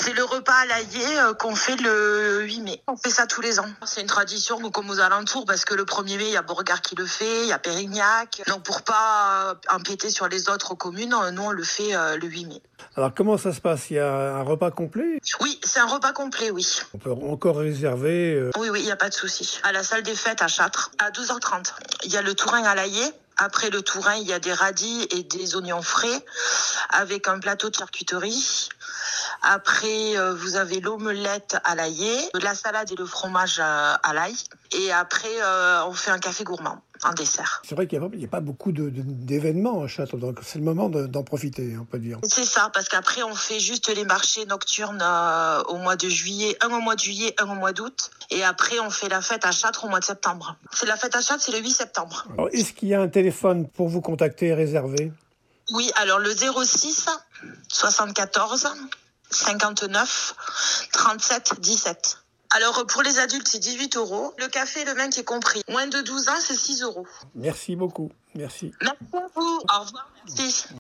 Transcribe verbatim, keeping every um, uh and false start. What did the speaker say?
C'est le repas à l'aillé euh, qu'on fait le huit mai. On fait ça tous les ans. C'est une tradition comme aux alentours parce que le premier mai, il y a Beauregard qui le fait, il y a Pérignac. Donc pour pas empiéter sur les autres communes, nous on le fait euh, le huit mai. Alors comment ça se passe? Il y a un repas complet? Oui, c'est un repas complet, oui. On peut encore réserver euh... Oui, oui, il n'y a pas de souci. À la salle des fêtes à Châtres, à douze heures trente. Il y a le tourin à l'aillé. Après le tourin, il y a des radis et des oignons frais avec un plateau de charcuterie. Après, euh, vous avez l'omelette à l'aillé, la salade et le fromage à, à l'ail. Et après, euh, on fait un café gourmand en dessert. C'est vrai qu'il n'y a, a pas beaucoup de, de, d'événements à Châtres, donc c'est le moment de, d'en profiter, on peut dire. C'est ça, parce qu'après, on fait juste les marchés nocturnes euh, au mois de juillet, un au mois de juillet, un au mois d'août. Et après, on fait la fête à Châtres au mois de septembre. C'est la fête à Châtres, c'est le huit septembre. Alors, est-ce qu'il y a un téléphone pour vous contacter et réserver? Oui, alors le zéro six soixante-quatorze cinquante-neuf trente-sept dix-sept. Alors pour les adultes, c'est dix-huit euros. Le café et le vin qui est compris. Moins de douze ans, c'est six euros. Merci beaucoup. Merci. Merci à vous. Au revoir. Merci.